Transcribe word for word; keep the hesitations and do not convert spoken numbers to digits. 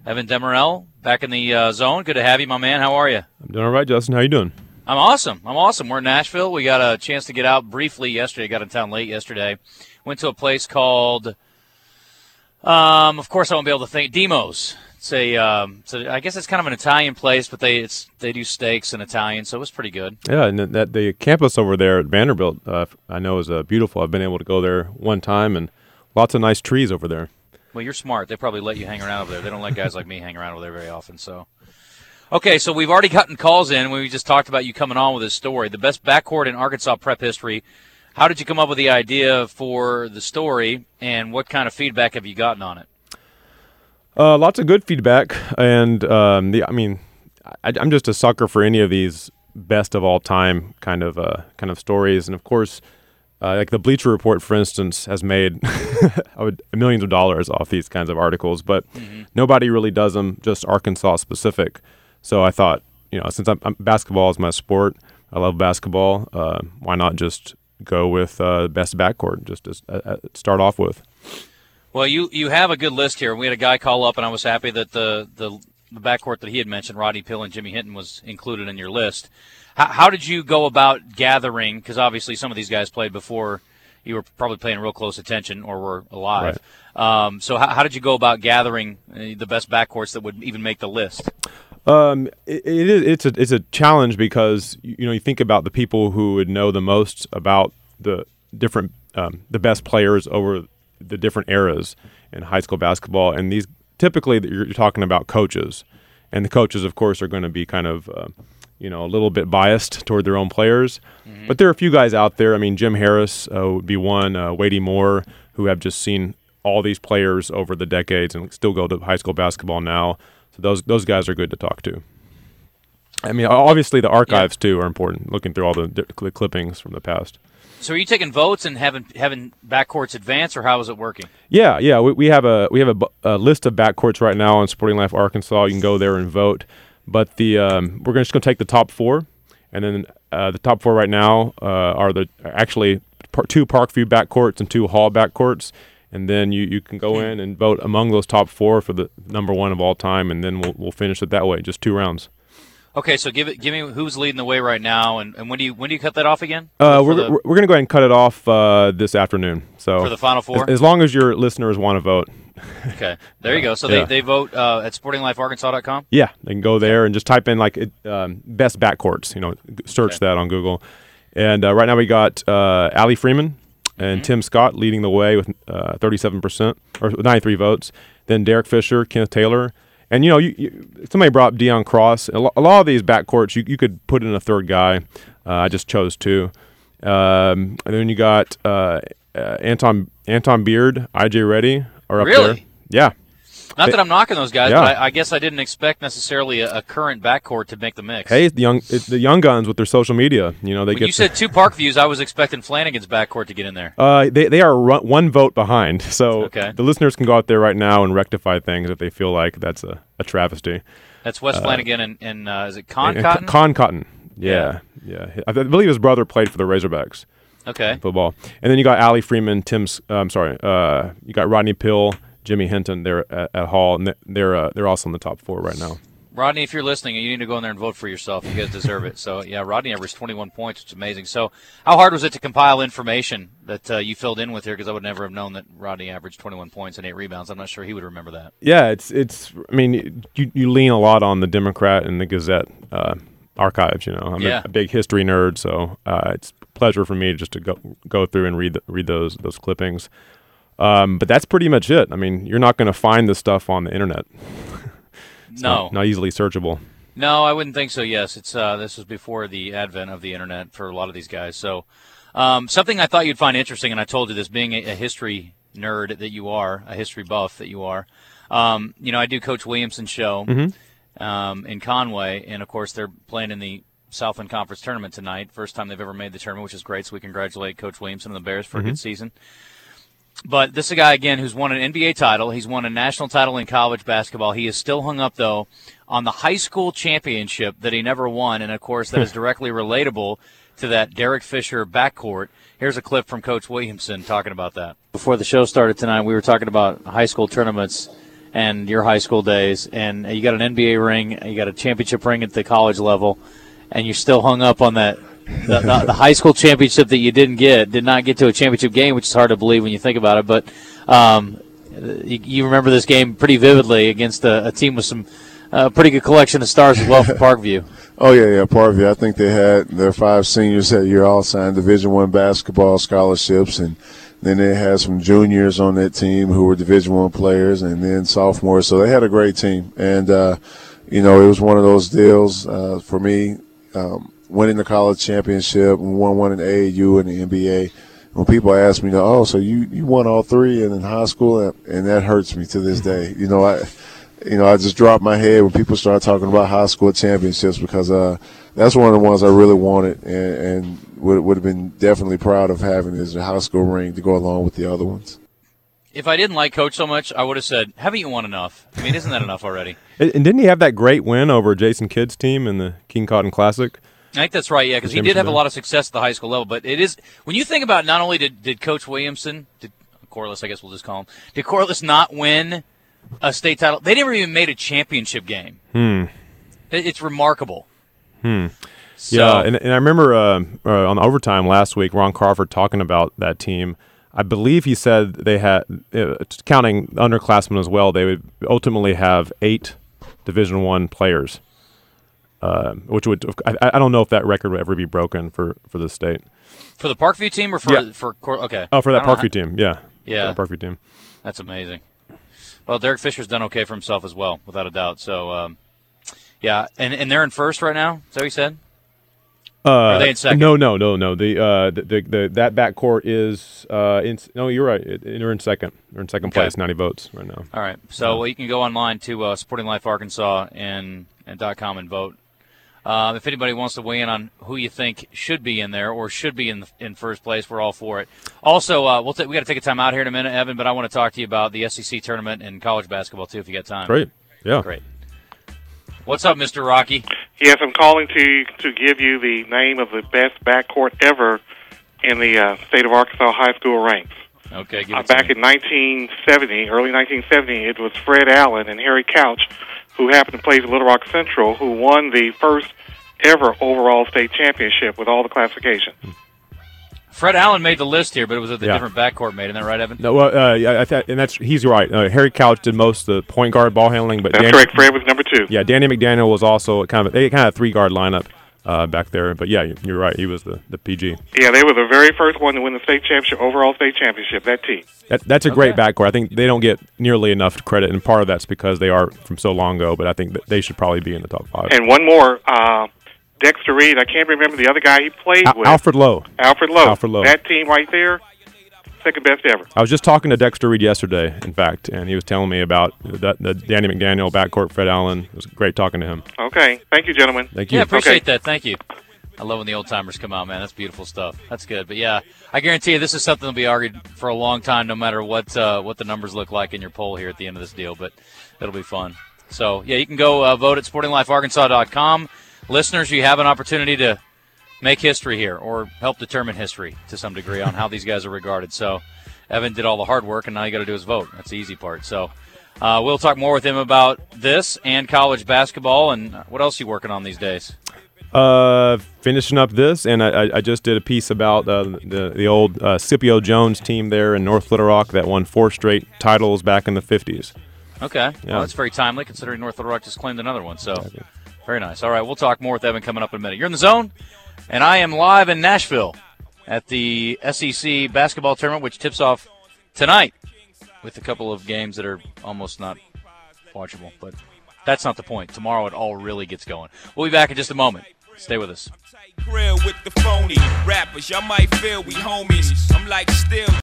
Evan Demerel, back in the uh, zone. Good to have you, my man. How are you? I'm doing all right, Justin. How you doing? I'm awesome. I'm awesome. We're in Nashville. We got a chance to get out briefly yesterday. Got in town late yesterday. Went to a place called, um, of course I won't be able to think, Demos. It's a, um, so I guess it's kind of an Italian place, but they it's they do steaks and Italian, so it was pretty good. Yeah, and that the campus over there at Vanderbilt, uh, I know is uh, beautiful. I've been able to go there one time, and lots of nice trees over there. Well, you're smart. They probably let you hang around over there. They don't let guys like me hang around over there very often. So, okay, so we've already gotten calls in. We just talked about you coming on with this story. The best backcourt in Arkansas prep history. How did you come up with the idea for the story, and what kind of feedback have you gotten on it? Uh, lots of good feedback, and um, the I mean, I, I'm just a sucker for any of these best of all time kind of uh, kind of stories, and of course. Uh, like the Bleacher Report, for instance, has made millions of dollars off these kinds of articles, but mm-hmm. nobody really does them just Arkansas specific. So I thought, you know, since I'm, I'm, basketball is my sport, I love basketball. Uh, why not just go with uh, best backcourt, just to uh, start off with? Well, you you have a good list here. We had a guy call up, and I was happy that the the, the backcourt that he had mentioned, Rodney Pill and Jimmy Hinton, was included in your list. How, how did you go about gathering, because obviously some of these guys played before you were probably paying real close attention or were alive. Right. Um, so how, how did you go about gathering the best backcourts that would even make the list? Um, it, it is, it's, a, it's a challenge because, you know, you think about the people who would know the most about the different um, the best players over the different eras in high school basketball, and these typically you're, you're talking about coaches, and the coaches, of course, are going to be kind of uh, you know, a little bit biased toward their own players. Mm-hmm. But there are a few guys out there. I mean, Jim Harris uh, would be one, uh, Wadey Moore, who have just seen all these players over the decades and still go to high school basketball now. So those those guys are good to talk to. I mean, obviously the archives, yeah. too, are important, looking through all the di- clippings from the past. So are you taking votes and having having backcourts advance, or how is it working? Yeah, yeah. We, we have a we have a, a list of backcourts right now on Sporting Life Arkansas. You can go there and vote. But the um, we're just going to take the top four, and then uh, the top four right now uh, are the actually par- two Parkview backcourts and two Hall backcourts, and then you, you can go in and vote among those top four for the number one of all time, and then we'll we'll finish it that way, just two rounds. Okay, so give it give me who's leading the way right now, and, and when do you when do you cut that off again? Uh, we're the, we're going to go ahead and cut it off uh, this afternoon. So for the Final Four, as, as long as your listeners want to vote. Okay, there you go. So yeah. they, they vote uh, at sporting life arkansas dot com? Yeah, they can go there and just type in like it, um, best backcourts. You know, search okay. that on Google. And uh, right now we got uh, Allie Freeman and mm-hmm. Tim Scott leading the way with uh, thirty-seven percent or ninety-three votes. Then Derek Fisher, Kenneth Taylor. And, you know, you, you, somebody brought up Deion Cross. A, lo- a lot of these backcourts, you, you could put in a third guy. Uh, I just chose two. Um, and then you got uh, uh, Anton Anton Beard, I J Reddy are up really? there. Yeah. Not that I'm knocking those guys, yeah. but I, I guess I didn't expect necessarily a, a current backcourt to make the mix. Hey, the young it's the young guns with their social media, you know, they when get. You said two Parkviews. I was expecting Flanagan's backcourt to get in there. Uh, they they are run, one vote behind, so okay. the listeners can go out there right now and rectify things if they feel like that's a, a travesty. That's Wes uh, Flanagan and, and uh, is it Con and, Cotton? Con Cotton, yeah, yeah, yeah. I believe his brother played for the Razorbacks. Okay. Football, and then you got Allie Freeman, Tim's. Uh, I'm sorry, uh, you got Rodney Pill. Jimmy Hinton, they're at, at Hall, and they're uh, they're also in the top four right now. Rodney, if you're listening, you need to go in there and vote for yourself. You guys deserve it. So, yeah, Rodney averaged twenty-one points, which is amazing. So, how hard was it to compile information that uh, you filled in with here? Because I would never have known that Rodney averaged twenty-one points and eight rebounds. I'm not sure he would remember that. Yeah, it's it's. I mean, you you lean a lot on the Democrat and the Gazette uh, archives. You know, I'm yeah. a, a big history nerd, so uh, it's a pleasure for me just to go go through and read the, read those those clippings. Um, but that's pretty much it. I mean, you're not going to find this stuff on the internet. It's no, not, not easily searchable. No, I wouldn't think so. Yes, it's uh, this was before the advent of the internet for a lot of these guys. So, um, something I thought you'd find interesting, and I told you this, being a, a history nerd that you are, a history buff that you are. Um, you know, I do Coach Williamson's show mm-hmm. um, in Conway, and of course they're playing in the Southland Conference tournament tonight. First time they've ever made the tournament, which is great. So we congratulate Coach Williamson and the Bears for mm-hmm. a good season. But this is a guy, again, who's won an N B A title. He's won a national title in college basketball. He is still hung up, though, on the high school championship that he never won. And, of course, that is directly relatable to that Derek Fisher backcourt. Here's a clip from Coach Williamson talking about that. Before the show started tonight, we were talking about high school tournaments and your high school days, and you got an N B A ring, you got a championship ring at the college level, and you're still hung up on that the, the, the high school championship that you didn't get, did not get to a championship game, which is hard to believe when you think about it. But um, you, you remember this game pretty vividly against a, a team with some uh, pretty good collection of stars as well from Parkview. Oh, yeah, yeah, Parkview. I think they had their five seniors that year all signed Division One basketball scholarships, and then they had some juniors on that team who were Division One players, and then sophomores. So they had a great team. And, uh, you know, it was one of those deals uh, for me, um, winning the college championship and won one in A A U and the N B A. When people ask me, oh, so you, you won all three and in high school, and that hurts me to this day. You know, I you know I just drop my head when people start talking about high school championships, because uh, that's one of the ones I really wanted and, and would would have been definitely proud of having is a high school ring to go along with the other ones. If I didn't like Coach so much, I would have said, haven't you won enough? I mean, isn't that enough already? And didn't he have that great win over Jason Kidd's team in the King Cotton Classic? I think that's right, yeah, because he did have a lot of success at the high school level. But it is, when you think about not only did, did Coach Williamson, did Corliss, I guess we'll just call him, did Corliss not win a state title? They never even made a championship game. Hmm. It, it's remarkable. Hmm. So, yeah, and, and I remember uh, uh, on overtime last week, Ron Crawford talking about that team. I believe he said they had, uh, counting underclassmen as well, they would ultimately have eight Division One players, uh, which would I, I don't know if that record would ever be broken for, for the state. For the Parkview team or for yeah. for okay? Oh, for that Parkview how, team, yeah, yeah, for the Parkview team. That's amazing. Well, Derek Fisher's done okay for himself as well, without a doubt. So, um, yeah, and and they're in first right now. Is that what you said? Uh, Are they in second? No, no, no, no. The uh, the, the, the that backcourt is uh, in. No, you're right. It, they're in second. They're in second Okay. place, ninety votes right now. All right. So yeah. well, you can go online to uh, Sporting Life Arkansas and and dot com and vote. Uh, if anybody wants to weigh in on who you think should be in there or should be in the, in first place, we're all for it. Also, uh, we'll t- we got to take a time out here in a minute, Evan, but I want to talk to you about the S E C tournament and college basketball too, if you got time. Great. Yeah. Great. What's up, Mister Rocky? Yes, I'm calling to to give you the name of the best backcourt ever in the uh, state of Arkansas high school ranks. Okay, give Uh, it to back me. in nineteen seventy, early nineteen seventy, it was Fred Allen and Harry Couch, who happened to play for Little Rock Central, who won the first ever overall state championship with all the classifications. Fred Allen made the list here, but it was a Yeah. different backcourt made. Isn't that right, Evan? No, well, uh, yeah, I th- and that's he's right. Uh, Harry Couch did most of the point guard ball handling, but That's Danny, correct. Fred was number two. yeah, Danny McDaniel was also kind of they kind of three guard lineup uh, back there. But yeah, you're right. He was the, the P G. Yeah, they were the very first one to win the state championship, overall state championship, that team. That, that's a great Okay. backcourt. I think they don't get nearly enough credit, and part of that's because they are from so long ago. But I think that they should probably be in the top five. And one more, uh, Dexter Reed, I can't remember the other guy he played Al- with. Alfred Lowe. Alfred Lowe. Alfred Lowe. That team right there, second best ever. I was just talking to Dexter Reed yesterday, in fact, and he was telling me about the, the Danny McDaniel backcourt, Fred Allen. It was great talking to him. Okay. Thank you, gentlemen. Thank you. Yeah, appreciate Okay. that. Thank you. I love when the old timers come out, man. That's beautiful stuff. That's good. But yeah, I guarantee you this is something that'll be argued for a long time, no matter what uh, what the numbers look like in your poll here at the end of this deal. But it'll be fun. So yeah, you can go uh, vote at sporting life arkansas dot com. Listeners, you have an opportunity to make history here or help determine history to some degree on how these guys are regarded. So Evan did all the hard work, and now you got to do is vote. That's the easy part. So uh, we'll talk more with him about this and college basketball. And what else are you working on these days? Uh, finishing up this, and I, I just did a piece about uh, the the old uh, Scipio Jones team there in North Little Rock that won four straight titles back in the fifties. Okay. Yeah. Well, that's very timely considering North Little Rock just claimed another one. So very nice. All right, we'll talk more with Evan coming up in a minute. You're in the zone, and I am live in Nashville at the S E C basketball tournament, which tips off tonight with a couple of games that are almost not watchable. But that's not the point. Tomorrow it all really gets going. We'll be back in just a moment. Stay with us. Grill with the phony rappers, y'all might feel we homies. I'm like still